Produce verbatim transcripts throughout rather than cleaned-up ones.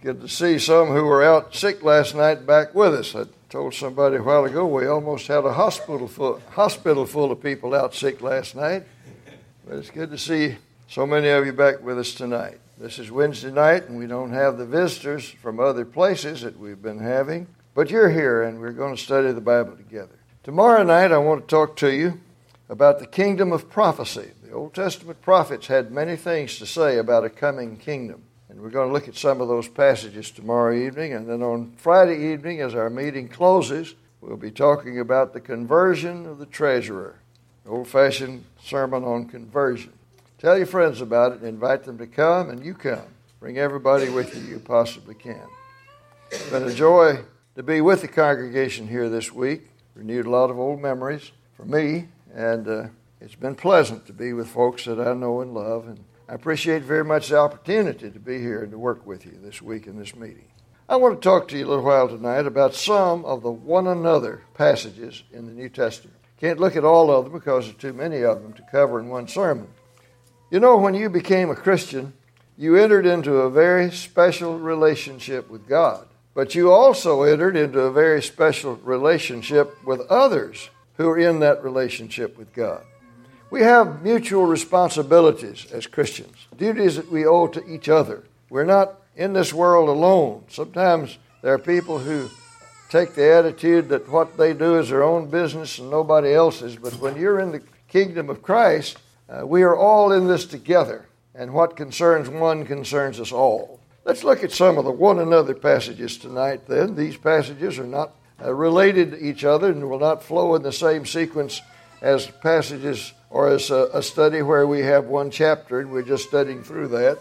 Good to see some who were out sick last night back with us. I told somebody a while ago we almost had a hospital full, hospital full of people out sick last night. But it's good to see so many of you back with us tonight. This is Wednesday night, and we don't have the visitors from other places that we've been having. But you're here, and we're going to study the Bible together. Tomorrow night, I want to talk to you about the kingdom of prophecy. The Old Testament prophets had many things to say about a coming kingdom. And we're going to look at some of those passages tomorrow evening. And then on Friday evening, as our meeting closes, we'll be talking about the conversion of the treasurer. An old-fashioned sermon on conversion. Tell your friends about it. Invite them to come, and you come. Bring everybody with you you possibly can. It's been a joy to be with the congregation here this week. Renewed a lot of old memories for me. And uh, it's been pleasant to be with folks that I know and love. And I appreciate very much the opportunity to be here and to work with you this week in this meeting. I want to talk to you a little while tonight about some of the one another passages in the New Testament. Can't look at all of them because there's too many of them to cover in one sermon. You know, when you became a Christian, you entered into a very special relationship with God. But you also entered into a very special relationship with others who are in that relationship with God. We have mutual responsibilities as Christians, duties that we owe to each other. We're not in this world alone. Sometimes there are people who take the attitude that what they do is their own business and nobody else's. But when you're in the kingdom of Christ, uh, we are all in this together. And what concerns one concerns us all. Let's look at some of the one another passages tonight then. These passages are not uh, related to each other and will not flow in the same sequence as passages or as a, a study where we have one chapter and we're just studying through that.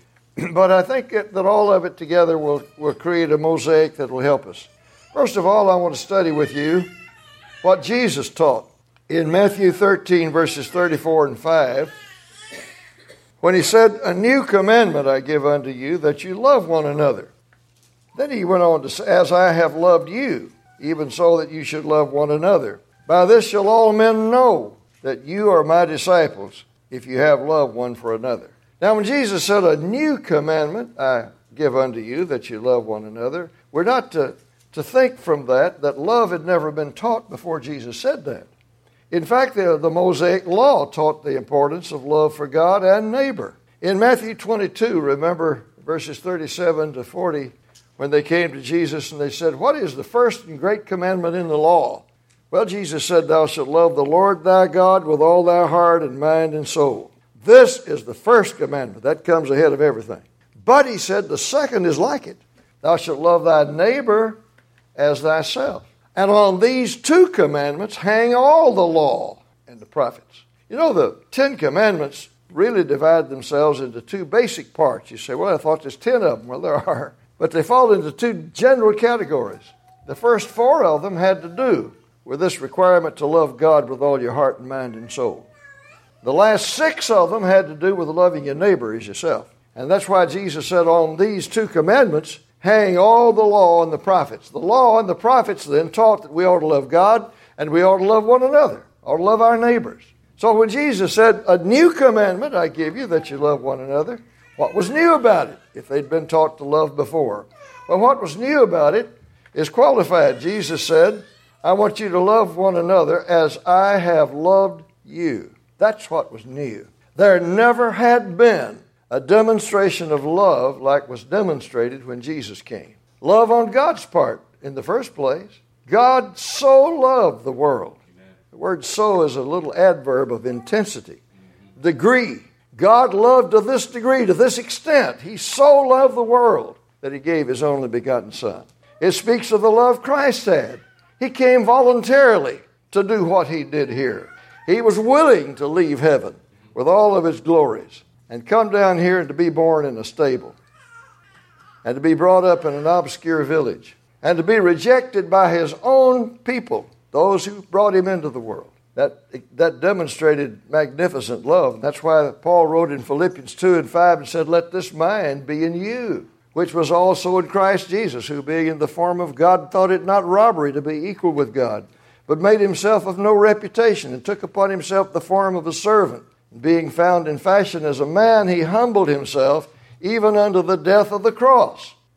But I think that, that all of it together will, will create a mosaic that will help us. First of all, I want to study with you what Jesus taught in Matthew thirteen, verses thirty-four and five, when he said, "A new commandment I give unto you, that you love one another." Then he went on to say, "As I have loved you, even so that you should love one another. By this shall all men know that you are my disciples, if you have love one for another." Now, when Jesus said, "A new commandment I give unto you, that you love one another," we're not to, to think from that that love had never been taught before Jesus said that. In fact, the, the Mosaic Law taught the importance of love for God and neighbor. In Matthew twenty-two, remember verses thirty-seven to forty, when they came to Jesus and they said, "What is the first and great commandment in the law?" Well, Jesus said, "Thou shalt love the Lord thy God with all thy heart and mind and soul." This is the first commandment. That comes ahead of everything. But he said the second is like it. "Thou shalt love thy neighbor as thyself." And on these two commandments hang all the law and the prophets. You know, the Ten Commandments really divide themselves into two basic parts. You say, "Well, I thought there's ten of them." Well, there are. But they fall into two general categories. The first four of them had to do with this requirement to love God with all your heart and mind and soul. The last six of them had to do with loving your neighbor as yourself. And that's why Jesus said, on these two commandments hang all the law and the prophets. The law and the prophets then taught that we ought to love God and we ought to love one another, ought to love our neighbors. So when Jesus said, "A new commandment I give you, that you love one another," what was new about it if they'd been taught to love before? Well, what was new about it is qualified. Jesus said, "I want you to love one another as I have loved you." That's what was new. There never had been a demonstration of love like was demonstrated when Jesus came. Love on God's part in the first place. God so loved the world. Amen. The word "so" is a little adverb of intensity. Mm-hmm. Degree. God loved to this degree, to this extent. He so loved the world that he gave his only begotten Son. It speaks of the love Christ had. He came voluntarily to do what he did here. He was willing to leave heaven with all of its glories and come down here and to be born in a stable and to be brought up in an obscure village and to be rejected by his own people, those who brought him into the world. That, that demonstrated magnificent love. And that's why Paul wrote in Philippians two and five and said, "Let this mind be in you, which was also in Christ Jesus, who being in the form of God thought it not robbery to be equal with God, but made himself of no reputation, and took upon himself the form of a servant. And being found in fashion as a man, he humbled himself even unto the death of the cross."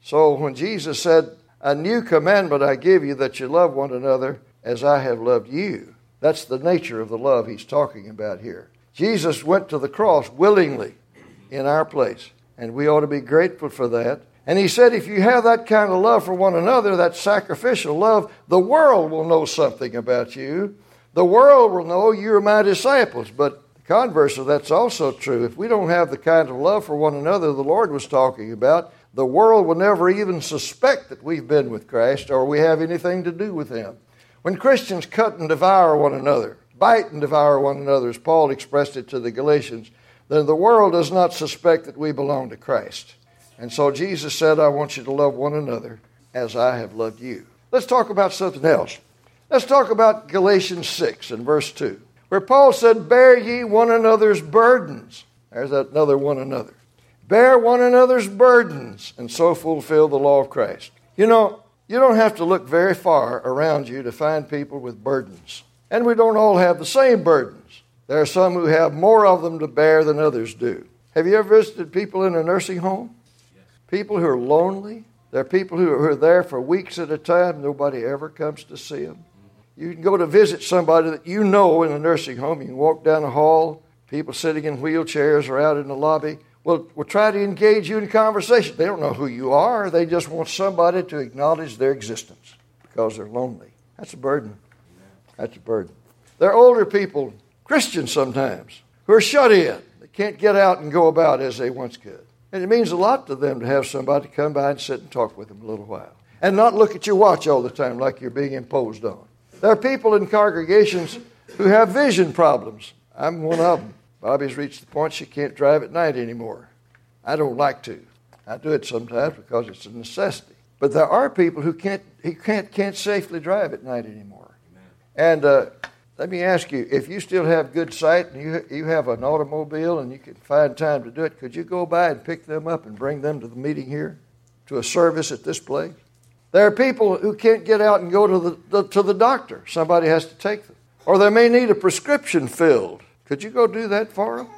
So when Jesus said, a new commandment I give you, that you love one another as I have loved you, that's the nature of the love he's talking about here. Jesus went to the cross willingly in our place, and we ought to be grateful for that. And he said, if you have that kind of love for one another, that sacrificial love, the world will know something about you. The world will know you're my disciples. But the converse of that's also true. If we don't have the kind of love for one another the Lord was talking about, the world will never even suspect that we've been with Christ or we have anything to do with him. When Christians cut and devour one another, bite and devour one another, as Paul expressed it to the Galatians, then the world does not suspect that we belong to Christ. And so Jesus said, I want you to love one another as I have loved you. Let's talk about something else. Let's talk about Galatians six and verse two, where Paul said, bear ye one another's burdens. There's that another one another. Bear one another's burdens, and so fulfill the law of Christ. You know, you don't have to look very far around you to find people with burdens. And we don't all have the same burdens. There are some who have more of them to bear than others do. Have you ever visited people in a nursing home? Yes. People who are lonely. There are people who are there for weeks at a time. Nobody ever comes to see them. You can go to visit somebody that you know in a nursing home. You can walk down the hall, people sitting in wheelchairs or out in the lobby. Well, we'll try to engage you in conversation. They don't know who you are. They just want somebody to acknowledge their existence because they're lonely. That's a burden. That's a burden. There are older people, Christians sometimes, who are shut in. They can't get out and go about as they once could. And it means a lot to them to have somebody come by and sit and talk with them a little while. And not look at your watch all the time like you're being imposed on. There are people in congregations who have vision problems. I'm one of them. Bobby's reached the point she can't drive at night anymore. I don't like to. I do it sometimes because it's a necessity. But there are people who can't who can't can't safely drive at night anymore. Amen. And uh, let me ask you, if you still have good sight and you you have an automobile and you can find time to do it, could you go by and pick them up and bring them to the meeting here, to a service at this place? There are people who can't get out and go to the, the to the doctor. Somebody has to take them. Or they may need a prescription filled. Could you go do that for them?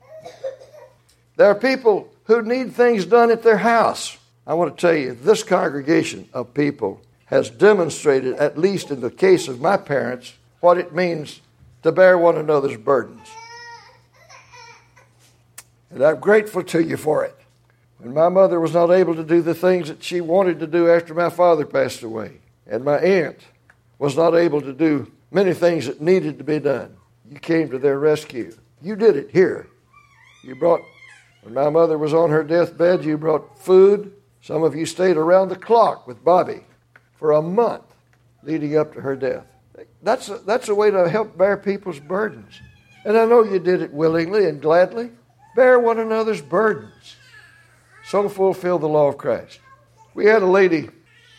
There are people who need things done at their house. I want to tell you, this congregation of people has demonstrated, at least in the case of my parents, what it means to bear one another's burdens. And I'm grateful to you for it. When my mother was not able to do the things that she wanted to do after my father passed away, and my aunt was not able to do many things that needed to be done, you came to their rescue. You did it here. You brought, when my mother was on her deathbed, you brought food. Some of you stayed around the clock with Bobby for a month leading up to her death. That's a, that's a way to help bear people's burdens. And I know you did it willingly and gladly. Bear one another's burdens. So fulfill the law of Christ. We had a lady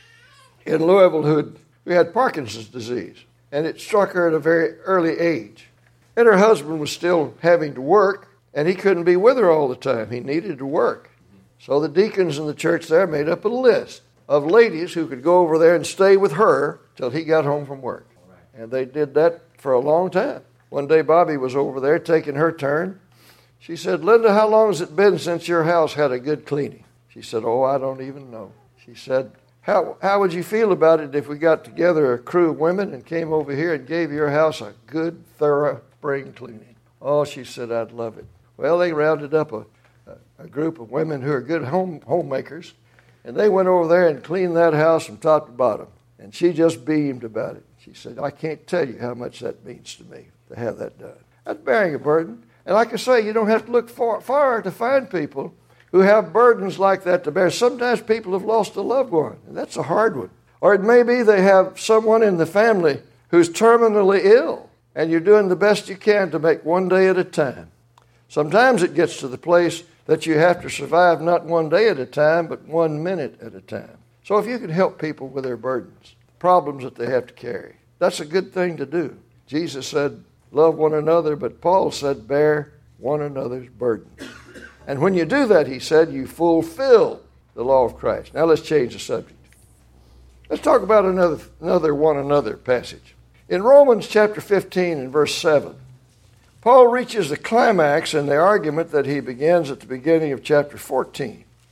in Louisville who had, who had Parkinson's disease, and it struck her at a very early age. And her husband was still having to work, and he couldn't be with her all the time. He needed to work. So the deacons in the church there made up a list of ladies who could go over there and stay with her till he got home from work. And they did that for a long time. One day Bobby was over there taking her turn. She said, Linda, how long has it been since your house had a good cleaning? She said, oh, I don't even know. She said, how, how would you feel about it if we got together a crew of women and came over here and gave your house a good, thorough spring cleaning? Oh, she said, I'd love it. Well, they rounded up a, a, a group of women who are good home homemakers, and they went over there and cleaned that house from top to bottom. And she just beamed about it. She said, I can't tell you how much that means to me to have that done. That's bearing a burden. And like I say, you don't have to look far, far to find people who have burdens like that to bear. Sometimes people have lost a loved one, and that's a hard one. Or it may be they have someone in the family who's terminally ill, and you're doing the best you can to make one day at a time. Sometimes it gets to the place that you have to survive not one day at a time, but one minute at a time. So if you can help people with their burdens, problems that they have to carry, that's a good thing to do. Jesus said, love one another, but Paul said, bear one another's burdens. And when you do that, he said, you fulfill the law of Christ. Now let's change the subject. Let's talk about another, another one another passage. In Romans chapter fifteen and verse seven, Paul reaches the climax in the argument that he begins at the beginning of chapter fourteen,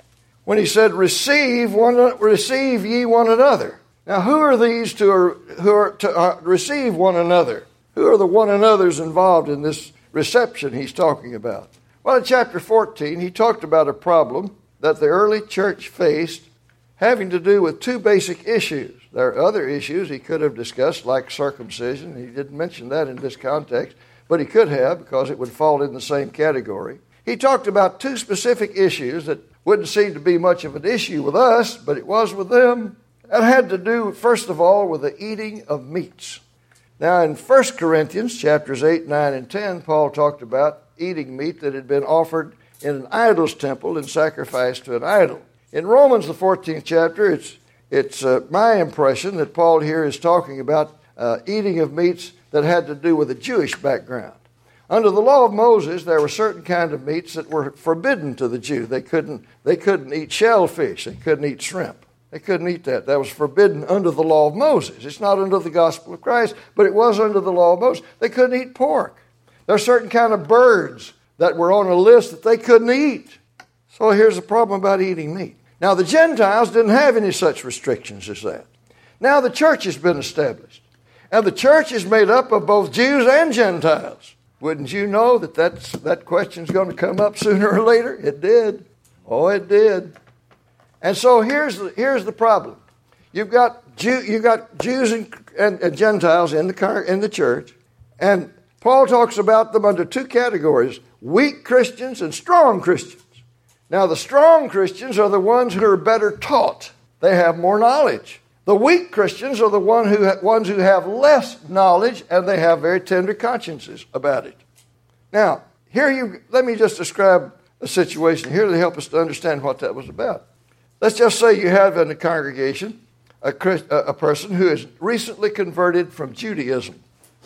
when he said, receive one, receive ye one another. Now, who are these to, are, who are to uh, receive one another? Who are the one another's involved in this reception he's talking about? Well, in chapter fourteen, he talked about a problem that the early church faced having to do with two basic issues. There are other issues he could have discussed, like circumcision. He didn't mention that in this context, but he could have, because it would fall in the same category. He talked about two specific issues that wouldn't seem to be much of an issue with us, but it was with them. That had to do, first of all, with the eating of meats. Now, in First Corinthians chapters eight, nine, and ten, Paul talked about eating meat that had been offered in an idol's temple and sacrificed to an idol. In Romans, the fourteenth chapter, it's it's uh, my impression that Paul here is talking about uh, eating of meats that had to do with a Jewish background. Under the law of Moses, there were certain kind of meats that were forbidden to the Jew. They couldn't they couldn't eat shellfish. They couldn't eat shrimp. They couldn't eat that. That was forbidden under the law of Moses. It's not under the gospel of Christ, but it was under the law of Moses. They couldn't eat pork. There are certain kind of birds that were on a list that they couldn't eat. So here's the problem about eating meat. Now, the Gentiles didn't have any such restrictions as that. Now the church has been established. And the church is made up of both Jews and Gentiles. Wouldn't you know that that's, that question's going to come up sooner or later? It did. Oh, it did. And so here's the, here's the problem. You've got Jew, you've got Jews and, and, and Gentiles in the in the church, and Paul talks about them under two categories: weak Christians and strong Christians. Now, the strong Christians are the ones who are better taught; they have more knowledge. The weak Christians are the one who ha- ones who have less knowledge, and they have very tender consciences about it. Now, here you let me just describe a situation here to help us to understand what that was about. Let's just say you have in the congregation a, a person who is recently converted from Judaism.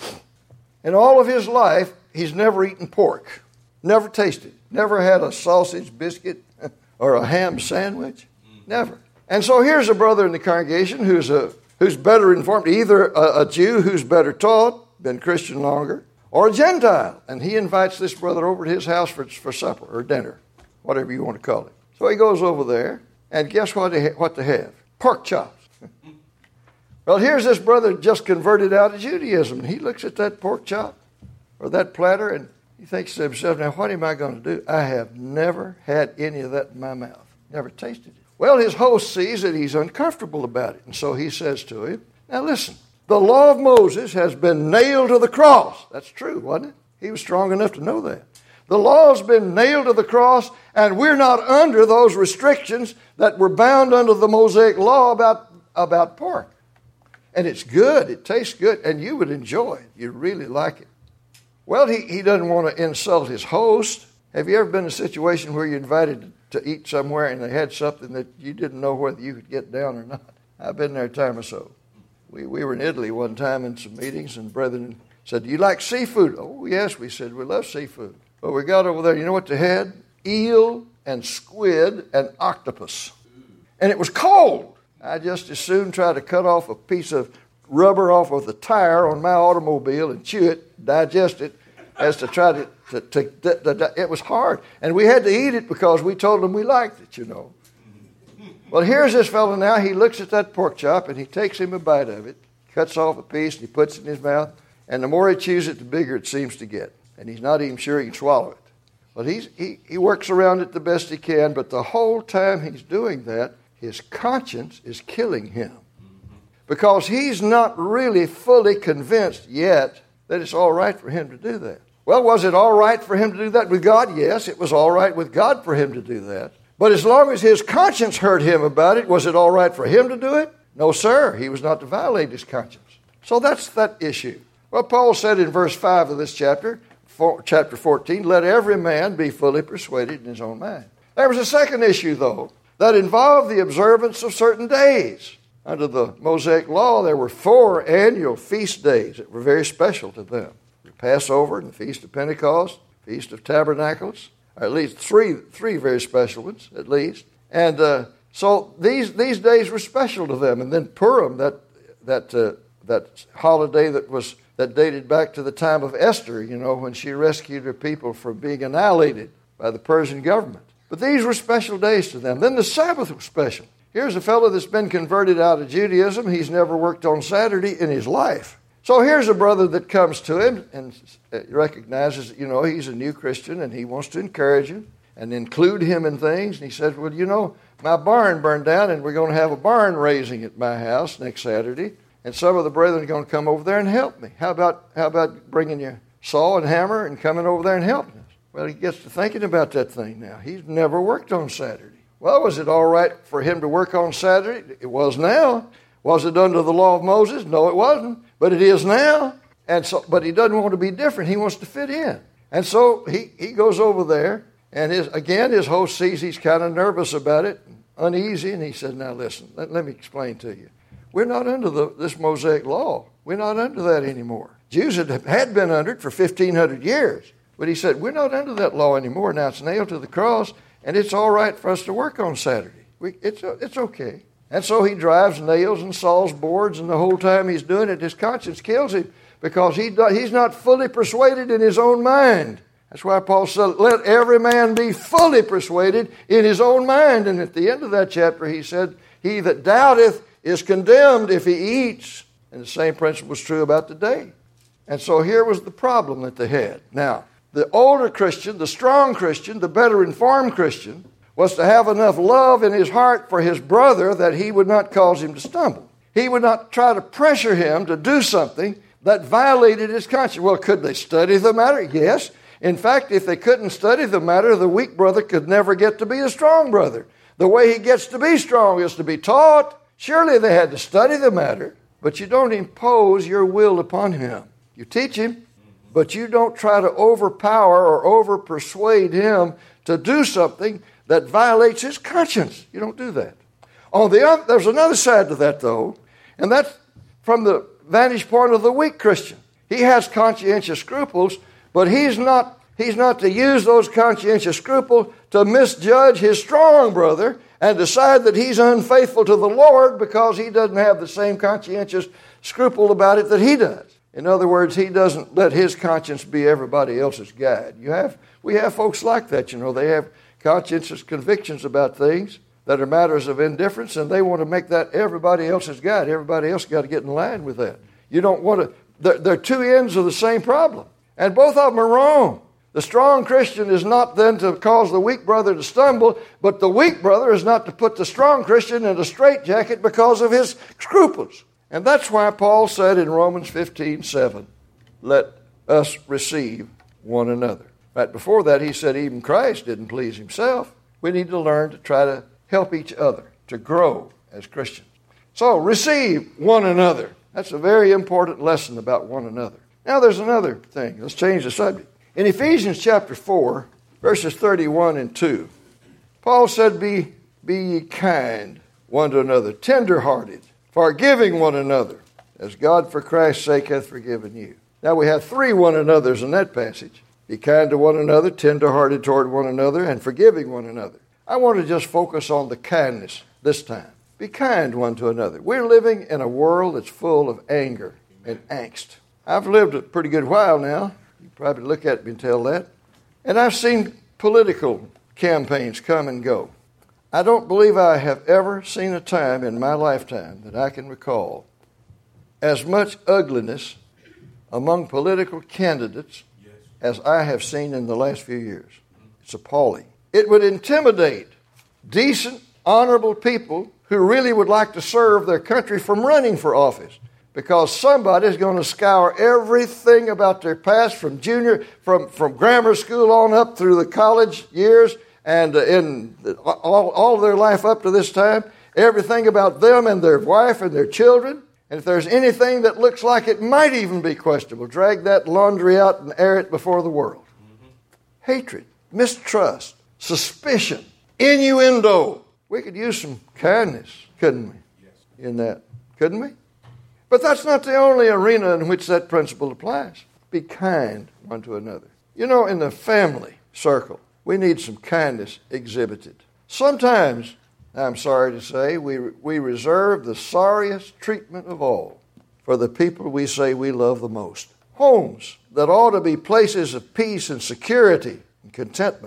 In all of his life, he's never eaten pork, never tasted, never had a sausage biscuit or a ham sandwich, never. And so here's a brother in the congregation who's a who's better informed, either a, a Jew who's better taught, been Christian longer, or a Gentile. And he invites this brother over to his house for, for supper or dinner, whatever you want to call it. So he goes over there. And guess what they, what they have? Pork chops. Well, here's this brother just converted out of Judaism. He looks at that pork chop or that platter and he thinks to himself, now what am I going to do? I have never had any of that in my mouth. Never tasted it. Well, his host sees that he's uncomfortable about it. And so he says to him, now listen, the law of Moses has been nailed to the cross. That's true, wasn't it? He was strong enough to know that. The law has been nailed to the cross, and we're not under those restrictions that were bound under the Mosaic law about, about pork. And it's good. It tastes good, and you would enjoy it. You'd really like it. Well, he, he doesn't want to insult his host. Have you ever been in a situation where you're invited to eat somewhere and they had something that you didn't know whether you could get down or not? I've been there a time or so. We, we were in Italy one time in some meetings, and brethren said, do you like seafood? Oh, yes, we said, we love seafood. But we got over there, you know what they had? Eel and squid and octopus. And it was cold. I just as soon try to cut off a piece of rubber off of the tire on my automobile and chew it, digest it, as to try to, to, to, to, to it was hard. And we had to eat it because we told them we liked it, you know. Well, here's this fellow now. He looks at that pork chop and he takes him a bite of it, cuts off a piece and he puts it in his mouth. And the more he chews it, the bigger it seems to get. And he's not even sure he can swallow it. But he's, he, he works around it the best he can, but the whole time he's doing that, his conscience is killing him. Because he's not really fully convinced yet that it's all right for him to do that. Well, was it all right for him to do that with God? Yes, it was all right with God for him to do that. But as long as his conscience hurt him about it, was it all right for him to do it? No, sir. He was not to violate his conscience. So that's that issue. Well, Paul said in verse five of this chapter, chapter fourteen, let every man be fully persuaded in his own mind. There was a second issue, though, that involved the observance of certain days. Under the Mosaic law, there were four annual feast days that were very special to them. The Passover and the Feast of Pentecost, Feast of Tabernacles, or at least three three very special ones, at least. And uh, so these these days were special to them. And then Purim, that that uh, that holiday that was that dated back to the time of Esther, you know, when she rescued her people from being annihilated by the Persian government. But these were special days to them. Then the Sabbath was special. Here's a fellow that's been converted out of Judaism. He's never worked on Saturday in his life. So here's a brother that comes to him and recognizes, you know, he's a new Christian and he wants to encourage him and include him in things. And he says, well, you know, my barn burned down and we're going to have a barn raising at my house next Saturday. And some of the brethren are going to come over there and help me. How about how about bringing your saw and hammer and coming over there and helping us? Well, he gets to thinking about that thing now. He's never worked on Saturday. Well, was it all right for him to work on Saturday? It was now. Was it under the law of Moses? No, it wasn't. But it is now. And so, but he doesn't want to be different. He wants to fit in. And so he, he goes over there. And his, again, his host sees he's kind of nervous about it, uneasy. And he says, now listen, let, let me explain to you. We're not under the, this Mosaic law. We're not under that anymore. Jews had, had been under it for fifteen hundred years. But he said, we're not under that law anymore. Now it's nailed to the cross. And it's all right for us to work on Saturday. We, it's, it's okay. And so he drives nails and saws boards, and the whole time he's doing it, his conscience kills him because he do, he's not fully persuaded in his own mind. That's why Paul said, let every man be fully persuaded in his own mind. And at the end of that chapter, he said, he that doubteth is condemned if he eats. And the same principle is true about today. And so here was the problem that they had. Now, the older Christian, the strong Christian, the better informed Christian, was to have enough love in his heart for his brother that he would not cause him to stumble. He would not try to pressure him to do something that violated his conscience. Well, could they study the matter? Yes. In fact, if they couldn't study the matter, the weak brother could never get to be a strong brother. The way he gets to be strong is to be taught. Surely they had to study the matter, but you don't impose your will upon him. You teach him, but you don't try to overpower or over-persuade him to do something that violates his conscience. You don't do that. On the other, there's another side to that, though, and that's from the vantage point of the weak Christian. He has conscientious scruples, but he's not, he's not to use those conscientious scruples to misjudge his strong brother and decide that he's unfaithful to the Lord because he doesn't have the same conscientious scruple about it that he does. In other words, he doesn't let his conscience be everybody else's guide. You have, we have folks like that, you know. They have conscientious convictions about things that are matters of indifference, and they want to make that everybody else's guide. Everybody else got to get in line with that. You don't want to, they're, they're two ends of the same problem, and both of them are wrong. The strong Christian is not then to cause the weak brother to stumble, but the weak brother is not to put the strong Christian in a straitjacket because of his scruples. And that's why Paul said in Romans fifteen seven, let us receive one another. Right before that, he said even Christ didn't please himself. We need to learn to try to help each other to grow as Christians. So, receive one another. That's a very important lesson about one another. Now, there's another thing. Let's change the subject. In Ephesians chapter four, verses thirty-one and two, Paul said, Be, be ye kind one to another, tender-hearted, forgiving one another, as God for Christ's sake hath forgiven you. Now, we have three one another's in that passage. Be kind to one another, tender-hearted toward one another, and forgiving one another. I want to just focus on the kindness this time. Be kind one to another. We're living in a world that's full of anger and angst. I've lived a pretty good while now. You probably look at me and tell that. And I've seen political campaigns come and go. I don't believe I have ever seen a time in my lifetime that I can recall as much ugliness among political candidates as I have seen in the last few years. It's appalling. It would intimidate decent, honorable people who really would like to serve their country from running for office, because somebody's going to scour everything about their past from junior, from, from grammar school on up through the college years and in all, all of their life up to this time, everything about them and their wife and their children. And if there's anything that looks like it might even be questionable, drag that laundry out and air it before the world. Mm-hmm. Hatred, mistrust, suspicion, innuendo. We could use some kindness, couldn't we, yes, in that, couldn't we? But that's not the only arena in which that principle applies. Be kind one to another. You know, in the family circle, we need some kindness exhibited. Sometimes, I'm sorry to say, we we reserve the sorriest treatment of all for the people we say we love the most. Homes that ought to be places of peace and security and contentment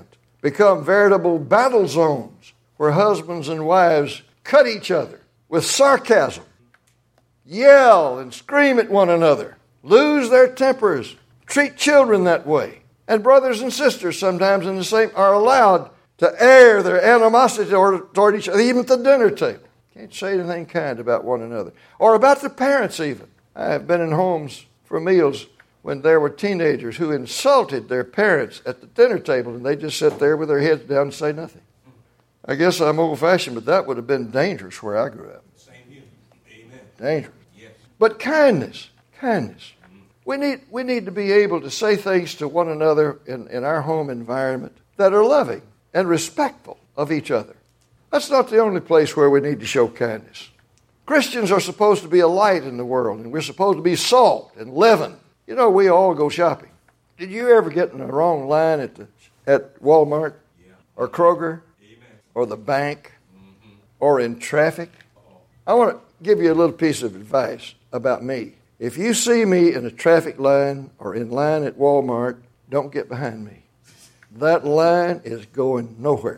become veritable battle zones where husbands and wives cut each other with sarcasm, yell and scream at one another, lose their tempers, treat children that way. And brothers and sisters sometimes in the same are allowed to air their animosity toward, toward each other, even at the dinner table. Can't say anything kind about one another. Or about the parents even. I have been in homes for meals when there were teenagers who insulted their parents at the dinner table, and they just sit there with their heads down and say nothing. I guess I'm old-fashioned, but that would have been dangerous where I grew up. Same here. Amen. Dangerous. Yes. But kindness, kindness. We need, we need to be able to say things to one another in, in our home environment that are loving and respectful of each other. That's not the only place where we need to show kindness. Christians are supposed to be a light in the world, and we're supposed to be salt and leaven. You know, we all go shopping. Did you ever get in the wrong line at the at Walmart Yeah. or Kroger Amen. or the bank Mm-hmm. or in traffic? Uh-oh. I want to give you a little piece of advice about me. If you see me in a traffic line or in line at Walmart, don't get behind me. That line is going nowhere.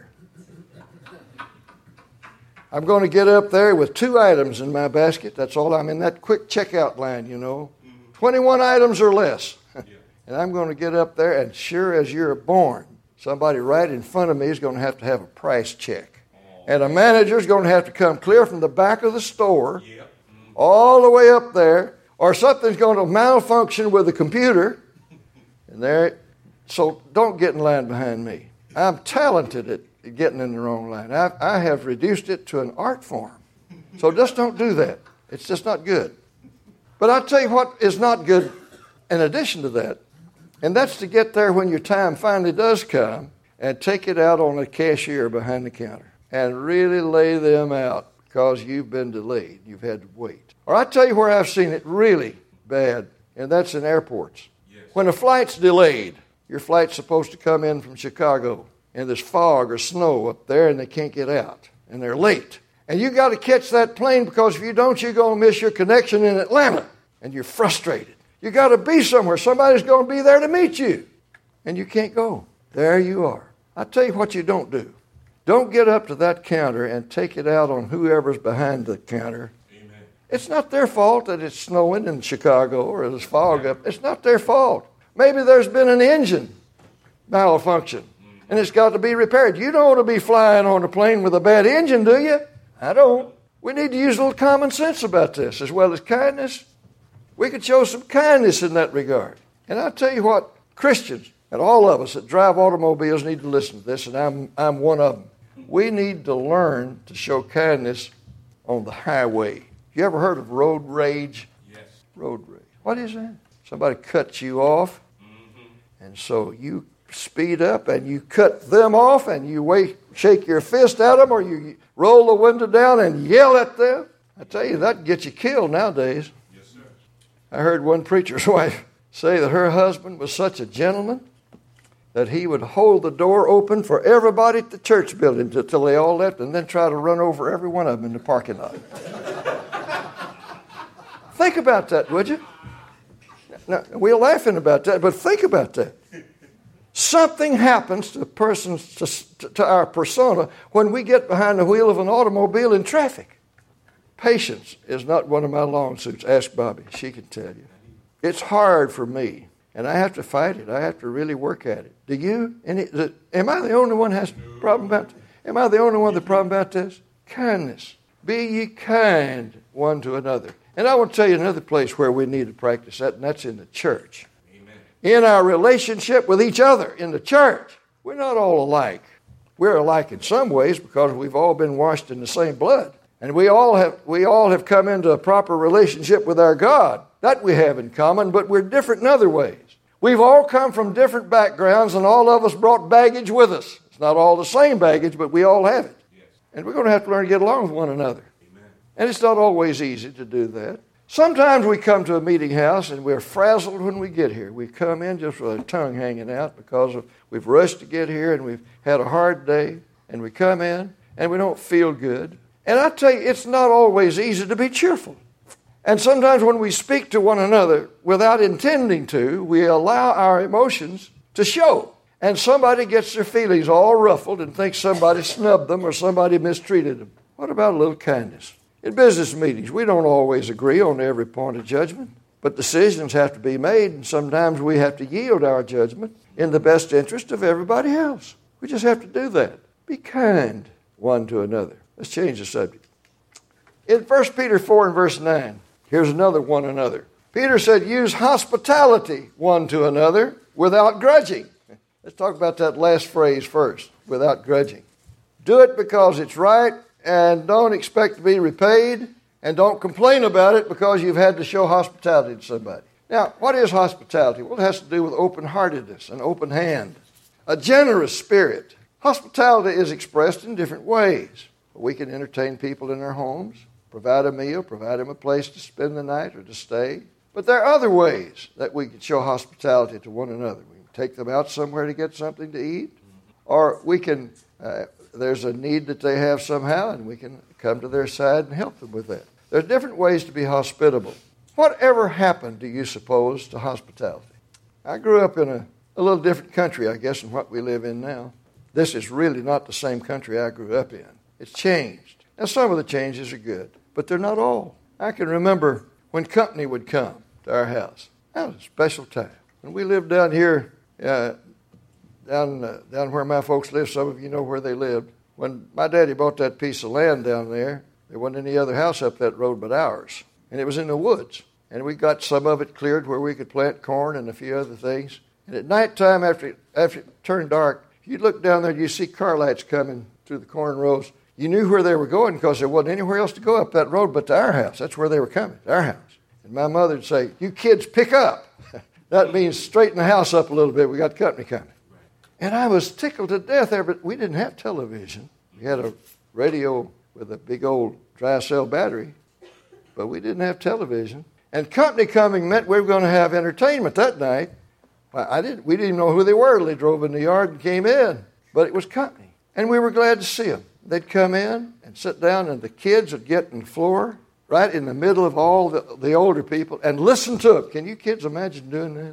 I'm going to get up there with two items in my basket. That's all. I'm in that quick checkout line, you know. Mm-hmm. twenty-one items or less. Yeah. And I'm going to get up there, and sure as you're born, somebody right in front of me is going to have to have a price check. Oh. And a manager's going to have to come clear from the back of the store yep. mm-hmm. all the way up there, or something's going to malfunction with the computer. And there, so don't get in line behind me. I'm talented at getting in the wrong line. I, I have reduced it to an art form. So just don't do that. It's just not good. But I'll tell you what is not good in addition to that, and that's to get there when your time finally does come and take it out on the cashier behind the counter and really lay them out because you've been delayed. You've had to wait. Or I'll tell you where I've seen it really bad, and that's in airports. Yes. When a flight's delayed, your flight's supposed to come in from Chicago, and there's fog or snow up there, and they can't get out, and they're late. And you got to catch that plane because if you don't, you're going to miss your connection in Atlanta, and you're frustrated. You got to be somewhere. Somebody's going to be there to meet you, and you can't go. There you are. I'll tell you what you don't do. Don't get up to that counter and take it out on whoever's behind the counter. Amen. It's not their fault that it's snowing in Chicago or there's fog up. It's not their fault. Maybe there's been an engine malfunction, and it's got to be repaired. You don't want to be flying on a plane with a bad engine, do you? I don't. We need to use a little common sense about this as well as kindness. We could show some kindness in that regard. And I'll tell you what, Christians and all of us that drive automobiles need to listen to this, and I'm, I'm one of them. We need to learn to show kindness on the highway. You ever heard of road rage? Yes. Road rage. What is that? Somebody cuts you off, mm-hmm. and so you speed up and you cut them off and you wait, shake your fist at them or you roll the window down and yell at them. I tell you, that can get you killed nowadays. Yes, sir. I heard one preacher's wife say that her husband was such a gentleman that he would hold the door open for everybody at the church building until they all left and then try to run over every one of them in the parking lot. Think about that, would you? Now, we're laughing about that, but think about that. Something happens to, persons, to, to our persona when we get behind the wheel of an automobile in traffic. Patience is not one of my long suits. Ask Bobby. She can tell you. It's hard for me, and I have to fight it. I have to really work at it. Do you? Any, the, am I the only one that has a problem about this? Am I the only one with a problem about this? Kindness. Be ye kind one to another. And I want to tell you another place where we need to practice that, and that's in the church. Amen. In our relationship with each other in the church. We're not all alike. We're alike in some ways because we've all been washed in the same blood. And we all have we all have come into a proper relationship with our God. That we have in common, but we're different in other ways. We've all come from different backgrounds, and all of us brought baggage with us. It's not all the same baggage, but we all have it. Yes. And we're going to have to learn to get along with one another. Amen. And it's not always easy to do that. Sometimes we come to a meeting house, and we're frazzled when we get here. We come in just with our tongue hanging out because of, we've rushed to get here, and we've had a hard day, and we come in, and we don't feel good. And I tell you, it's not always easy to be cheerful. And sometimes when we speak to one another without intending to, we allow our emotions to show. and somebody gets their feelings all ruffled and thinks somebody snubbed them or somebody mistreated them. What about a little kindness? In business meetings, we don't always agree on every point of judgment, but decisions have to be made, and sometimes we have to yield our judgment in the best interest of everybody else. We just have to do that. Be kind one to another. Let's change the subject. In First Peter four and verse nine, here's another one another. Peter said, use hospitality one to another without grudging. Let's talk about that last phrase first, without grudging. Do it because it's right, and don't expect to be repaid, and don't complain about it because you've had to show hospitality to somebody. Now, what is hospitality? Well, it has to do with open-heartedness, an open hand, a generous spirit. Hospitality is expressed in different ways. We can entertain people in their homes, provide a meal, provide them a place to spend the night or to stay. But there are other ways that we can show hospitality to one another. We can take them out somewhere to get something to eat, or we can, uh, there's a need that they have somehow, and we can come to their side and help them with that. There's different ways to be hospitable. Whatever happened, do you suppose, to hospitality? I grew up in a, a little different country, I guess, than what we live in now. This is really not the same country I grew up in. It's changed. Now, some of the changes are good, but they're not all. I can remember when company would come to our house. That was a special time. When we lived down here, uh, down uh, down where my folks live, some of you know where they lived. When my daddy bought that piece of land down there, there wasn't any other house up that road but ours. And it was in the woods. And we got some of it cleared where we could plant corn and a few other things. And at nighttime, after it, after it turned dark, you'd look down there and you'd see car lights coming through the corn rows. You knew where they were going because there wasn't anywhere else to go up that road but to our house. That's where they were coming, our house. And my mother would say, you kids pick up. That means straighten the house up a little bit. We got company coming. And I was tickled to death there, but we didn't have television. We had a radio with a big old dry cell battery, but we didn't have television. And company coming meant we were going to have entertainment that night. I didn't, we didn't even know who they were. They drove in the yard and came in, but it was company. And we were glad to see them. They'd come in and sit down, and the kids would get on the floor right in the middle of all the, the older people and listen to them. Can you kids imagine doing that?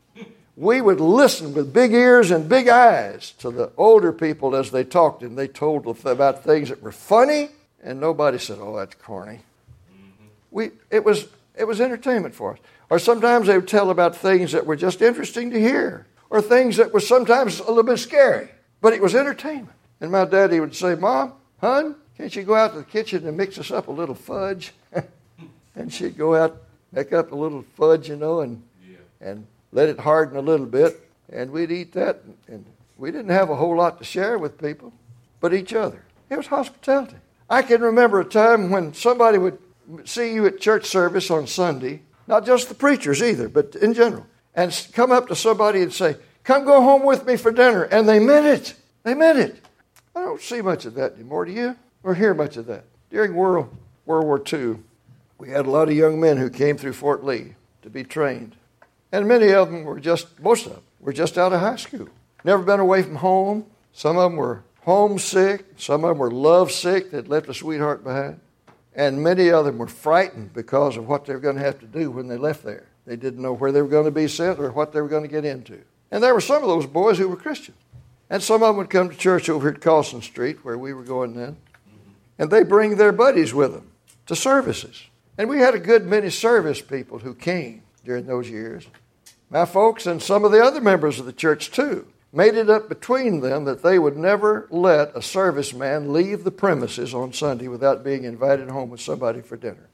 We would listen with big ears and big eyes to the older people as they talked, and they told about things that were funny, and nobody said, oh, that's corny. Mm-hmm. We, it was, it was entertainment for us. Or sometimes they would tell about things that were just interesting to hear, or things that were sometimes a little bit scary, but it was entertainment. And my daddy would say, Mom, hon, can't you go out to the kitchen and mix us up a little fudge? And she'd go out, make up a little fudge, you know, and yeah. and let it harden a little bit, and we'd eat that. And we didn't have a whole lot to share with people, but each other. It was hospitality. I can remember a time when somebody would see you at church service on Sunday, not just the preachers either, but in general, and come up to somebody and say, come go home with me for dinner. And they meant it. They meant it. I don't see much of that anymore, do you? Or hear much of that? During World, World War Two, we had a lot of young men who came through Fort Lee to be trained. And many of them were just, most of them, were just out of high school. Never been away from home. Some of them were homesick. Some of them were lovesick. They'd left a sweetheart behind. And many of them were frightened because of what they were going to have to do when they left there. They didn't know where they were going to be sent or what they were going to get into. And there were some of those boys who were Christians. And some of them would come to church over at Carlson Street, where we were going then. And they bring their buddies with them to services. And we had a good many service people who came during those years. My folks and some of the other members of the church, too, made it up between them that they would never let a serviceman leave the premises on Sunday without being invited home with somebody for dinner.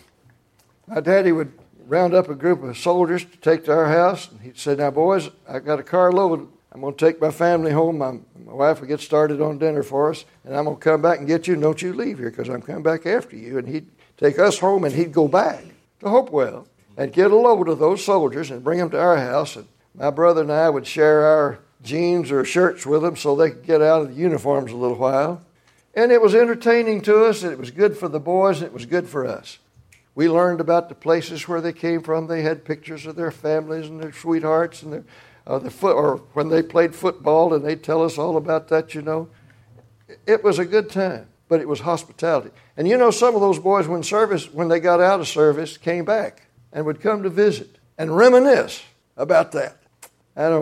My daddy would round up a group of soldiers to take to our house, and he'd say, now, boys, I got a car load. I'm going to take my family home. My, my wife will get started on dinner for us, and I'm going to come back and get you, and don't you leave here because I'm coming back after you. And he'd take us home, and he'd go back to Hopewell and get a load of those soldiers and bring them to our house. And my brother and I would share our jeans or shirts with them so they could get out of the uniforms a little while. And it was entertaining to us, and it was good for the boys, and it was good for us. We learned about the places where they came from. They had pictures of their families and their sweethearts and their uh, the foot, or when they played football, and they'd tell us all about that, you know. It was a good time, but it was hospitality. And you know, some of those boys, when service, when they got out of service, came back and would come to visit and reminisce about that. I don't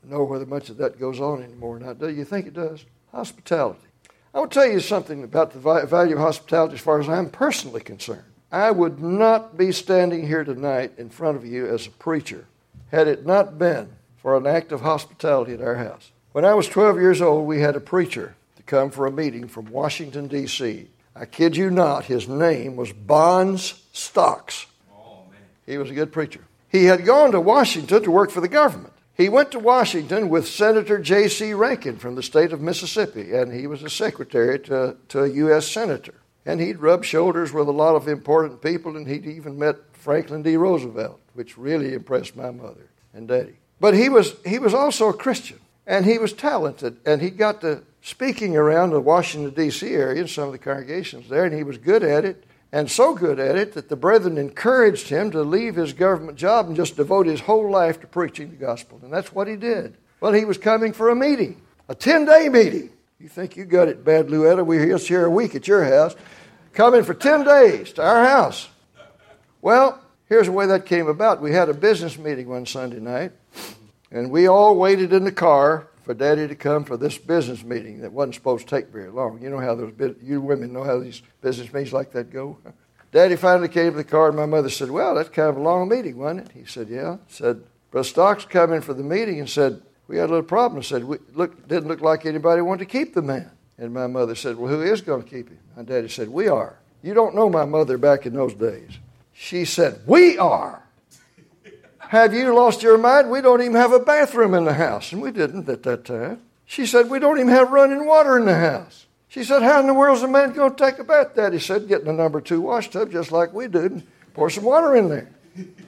know whether much of that goes on anymore or not. Do you think it does? Hospitality. I will tell you something about the value of hospitality as far as I'm personally concerned. I would not be standing here tonight in front of you as a preacher had it not been for an act of hospitality at our house. When I was twelve years old, we had a preacher to come for a meeting from Washington, D C I kid you not, his name was Bonds Stocks. Oh, man. He was a good preacher. He had gone to Washington to work for the government. He went to Washington with Senator J C Rankin from the state of Mississippi, and he was a secretary to, to a U S senator. And he'd rubbed shoulders with a lot of important people, and he'd even met Franklin D. Roosevelt, which really impressed my mother and Daddy. But he was he was also a Christian, and he was talented, and he got to speaking around the Washington, D C area in some of the congregations there, and he was good at it, and so good at it that the brethren encouraged him to leave his government job and just devote his whole life to preaching the gospel. And that's what he did. Well, he was coming for a meeting, a ten-day meeting. You think you got it bad, Louetta? We're here here a week at your house, coming for ten days to our house. Well, here's the way that came about. We had a business meeting one Sunday night, and we all waited in the car for Daddy to come for this business meeting that wasn't supposed to take very long. You know how those, you women know how these business meetings like that go. Daddy finally came to the car, and my mother said, well, that's kind of a long meeting, wasn't it? He said, yeah. Said, Brother Stocks come in for the meeting and said, we had a little problem. Said, we look, didn't look like anybody wanted to keep the man. And my mother said, well, who is going to keep him? My Daddy said, we are. You don't know my mother back in those days. She said, we are. Have you lost your mind? We don't even have a bathroom in the house. And we didn't at that time. She said, we don't even have running water in the house. She said, how in the world is a man going to take a bath? Daddy said, get in the number two wash tub just like we did and pour some water in there.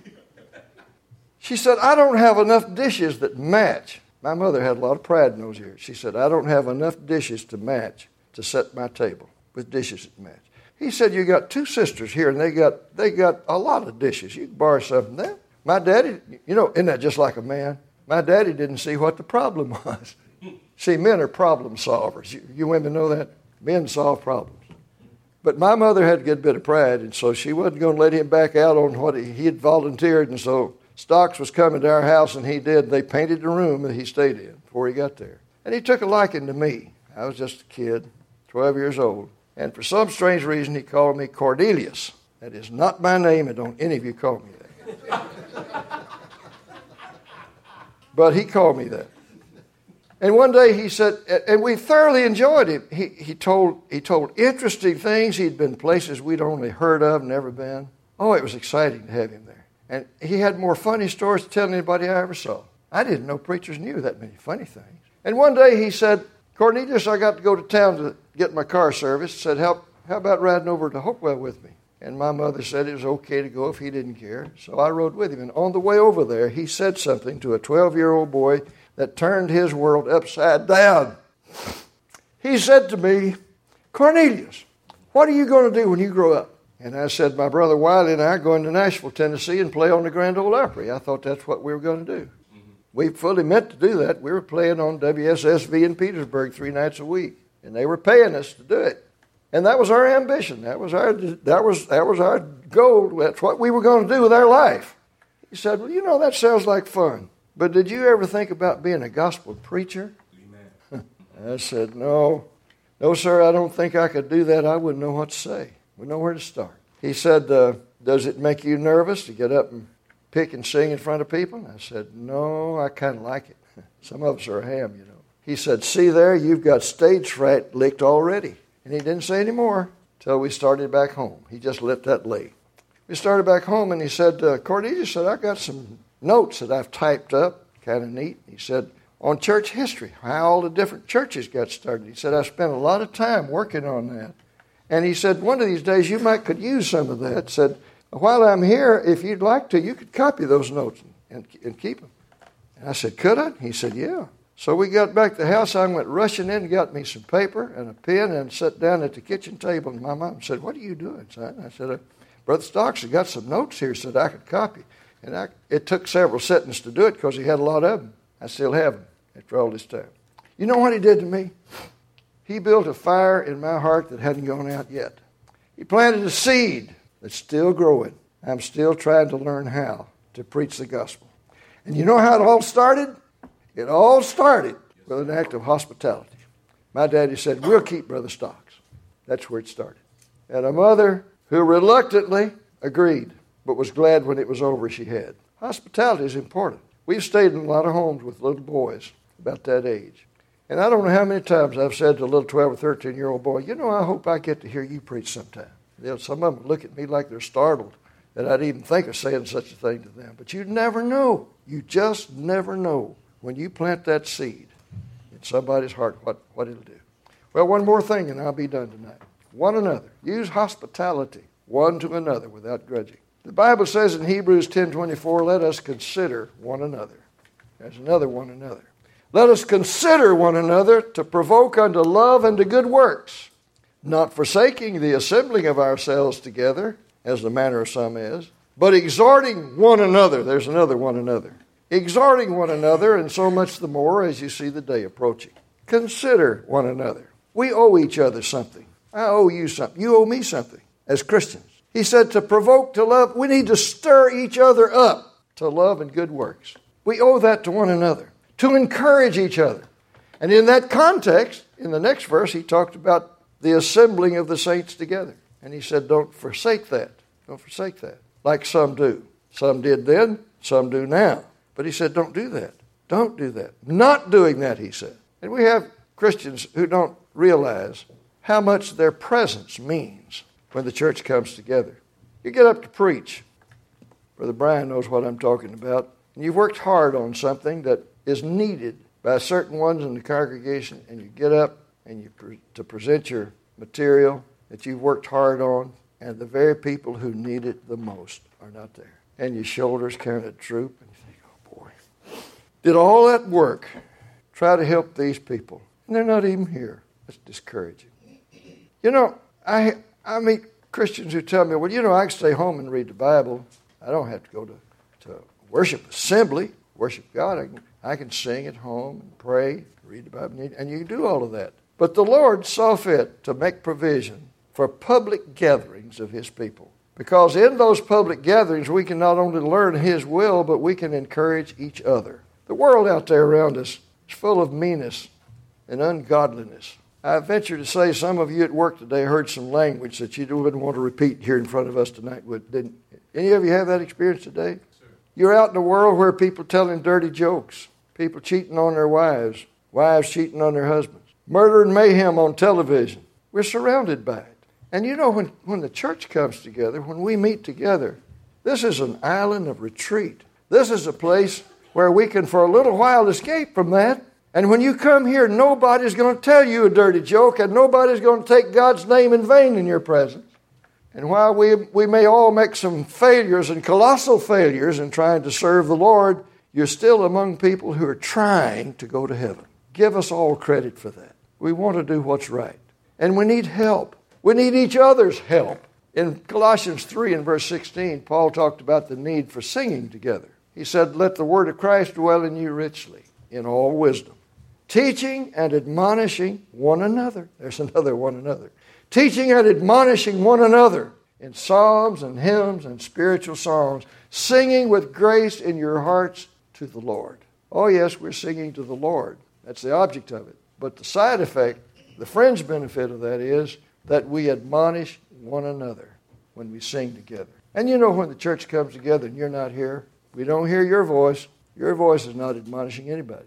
She said, I don't have enough dishes that match. My mother had a lot of pride in those years. She said, I don't have enough dishes to match to set my table with dishes that match. He said, you got two sisters here and they got they got a lot of dishes. You can borrow some of them. My daddy, you know, isn't that just like a man? My daddy didn't see what the problem was. See, men are problem solvers. You, you women know that? Men solve problems. But my mother had a good bit of pride, and so she wasn't going to let him back out on what he, he had volunteered. And so Stocks was coming to our house, and he did. They painted the room that he stayed in before he got there. And he took a liking to me. I was just a kid, twelve years old. And for some strange reason, he called me Cornelius. That is not my name, and don't any of you call me that. But he called me that. And one day he said, and we thoroughly enjoyed him. He, he told he told interesting things. He'd been places we'd only heard of, never been. Oh, it was exciting to have him there. And he had more funny stories to tell than anybody I ever saw. I didn't know preachers knew that many funny things. And one day he said, Cornelius, I got to go to town to get my car serviced. Said, how, how about riding over to Hopewell with me? And my mother said it was okay to go if he didn't care. So I rode with him. And on the way over there, he said something to a twelve-year-old boy that turned his world upside down. He said to me, Cornelius, what are you going to do when you grow up? And I said, my brother Wiley and I are going to Nashville, Tennessee and play on the Grand Ole Opry. I thought that's what we were going to do. Mm-hmm. We fully meant to do that. We were playing on W S S V in Petersburg three nights a week. And they were paying us to do it. And that was our ambition. That was our that was that was our goal. That's what we were going to do with our life. He said, well, you know, that sounds like fun. But did you ever think about being a gospel preacher? Amen. I said, no. No, sir, I don't think I could do that. I wouldn't know what to say. Wouldn't know where to start. He said, uh, does it make you nervous to get up and pick and sing in front of people? I said, no, I kind of like it. Some of us are ham, you know. He said, see there, you've got stage fright licked already. And he didn't say any more until we started back home. He just let that lay. We started back home, and he said, uh, Cornelius said, I got some notes that I've typed up, kind of neat. He said, on church history, how all the different churches got started. He said, I spent a lot of time working on that. And he said, one of these days you might could use some of that. Said, while I'm here, if you'd like to, you could copy those notes and, and keep them. And I said, could I? He said, yeah. So we got back to the house. I went rushing in and got me some paper and a pen and sat down at the kitchen table. And my mom said, what are you doing, son? I said, Brother Stocks has got some notes here so that I could copy. And I, it took several sentences to do it because he had a lot of them. I still have them after all this time. You know what he did to me? He built a fire in my heart that hadn't gone out yet. He planted a seed that's still growing. I'm still trying to learn how to preach the gospel. And you know how it all started? It all started with an act of hospitality. My daddy said, we'll keep Brother Stocks. That's where it started. And a mother who reluctantly agreed, but was glad when it was over she had. Hospitality is important. We've stayed in a lot of homes with little boys about that age. And I don't know how many times I've said to a little twelve or thirteen-year-old boy, you know, I hope I get to hear you preach sometime. They'll, some of them look at me like they're startled that I'd even think of saying such a thing to them. But you never know. You just never know when you plant that seed in somebody's heart what, what it'll do. Well, one more thing and I'll be done tonight. One another. Use hospitality one to another without grudging. The Bible says in Hebrews ten twenty-four, let us consider one another. There's another one another. Let us consider one another to provoke unto love and to good works, not forsaking the assembling of ourselves together, as the manner of some is, but exhorting one another. There's another one another. Exhorting one another, and so much the more as you see the day approaching. Consider one another. We owe each other something. I owe you something. You owe me something as Christians. He said to provoke to love, we need to stir each other up to love and good works. We owe that to one another, to encourage each other. And in that context, in the next verse, he talked about the assembling of the saints together. And he said, don't forsake that. Don't forsake that. Like some do. Some did then, some do now. But he said, don't do that. Don't do that. Not doing that, he said. And we have Christians who don't realize how much their presence means when the church comes together. You get up to preach. Brother Brian knows what I'm talking about. And you've worked hard on something that is needed by certain ones in the congregation, and you get up and you pre- to present your material that you've worked hard on, and the very people who need it the most are not there. And your shoulders kind of droop, and you think, oh boy. Did all that work try to help these people, and they're not even here. That's discouraging. You know, I I meet Christians who tell me, well, you know, I can stay home and read the Bible. I don't have to go to, to worship assembly, worship God. I can, I can sing at home and pray, read the Bible, and you can do all of that. But the Lord saw fit to make provision for public gatherings of His people. Because in those public gatherings, we can not only learn His will, but we can encourage each other. The world out there around us is full of meanness and ungodliness. I venture to say some of you at work today heard some language that you wouldn't want to repeat here in front of us tonight. Didn't any of you have that experience today? Sure. You're out in the world where people telling dirty jokes, people cheating on their wives, wives cheating on their husbands, murder and mayhem on television. We're surrounded by it. And you know, when, when the church comes together, when we meet together, this is an island of retreat. This is a place where we can for a little while escape from that. And when you come here, nobody's going to tell you a dirty joke, and nobody's going to take God's name in vain in your presence. And while we, we may all make some failures and colossal failures in trying to serve the Lord, you're still among people who are trying to go to heaven. Give us all credit for that. We want to do what's right. And we need help. We need each other's help. In Colossians three and verse sixteen, Paul talked about the need for singing together. He said, let the word of Christ dwell in you richly, in all wisdom, teaching and admonishing one another. There's another one another. Teaching and admonishing one another in psalms and hymns and spiritual songs, singing with grace in your hearts to the Lord. Oh yes, we're singing to the Lord. That's the object of it. But the side effect, the fringe benefit of that is that we admonish one another when we sing together. And you know, when the church comes together and you're not here, we don't hear your voice. Your voice is not admonishing anybody.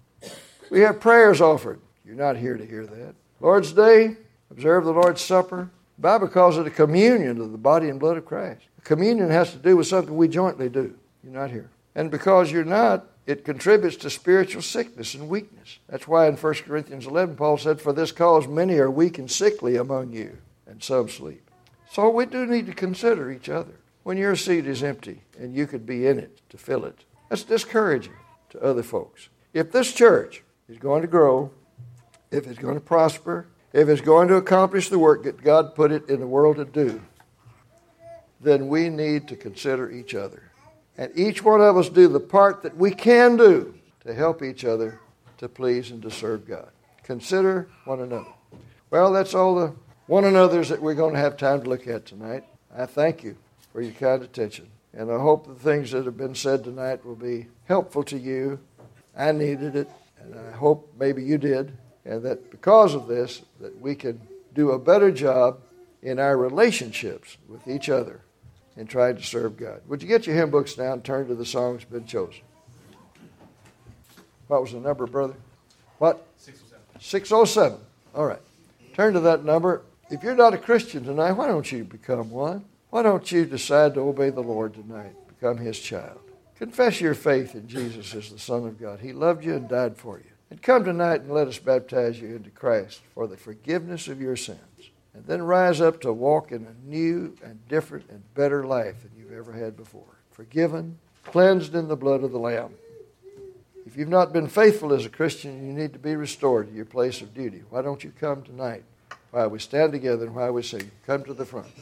We have prayers offered. You're not here to hear that. Lord's Day, observe the Lord's Supper. The Bible calls it a communion of the body and blood of Christ. Communion has to do with something we jointly do. You're not here. And because you're not, it contributes to spiritual sickness and weakness. That's why in First Corinthians eleven, Paul said, for this cause many are weak and sickly among you, and some sleep. So we do need to consider each other. When your seat is empty and you could be in it to fill it, that's discouraging to other folks. If this church is going to grow, if it's going to prosper, if it's going to accomplish the work that God put it in the world to do, then we need to consider each other. And each one of us do the part that we can do to help each other to please and to serve God. Consider one another. Well, that's all the one another's that we're going to have time to look at tonight. I thank you for your kind attention. And I hope the things that have been said tonight will be helpful to you I needed it, and I hope maybe you did, and that because of this, that we can do a better job in our relationships with each other in trying to serve God. Would you get your hymn books now and turn to the songs been chosen? What was the number, brother? What? six oh seven. six oh seven. All right. Turn to that number. If you're not a Christian tonight, why don't you become one? Why don't you decide to obey the Lord tonight? Become His child. Confess your faith in Jesus as the Son of God. He loved you and died for you. And come tonight and let us baptize you into Christ for the forgiveness of your sins. And then rise up to walk in a new and different and better life than you've ever had before. Forgiven, cleansed in the blood of the Lamb. If you've not been faithful as a Christian, you need to be restored to your place of duty. Why don't you come tonight while we stand together and while we sing? Come to the front.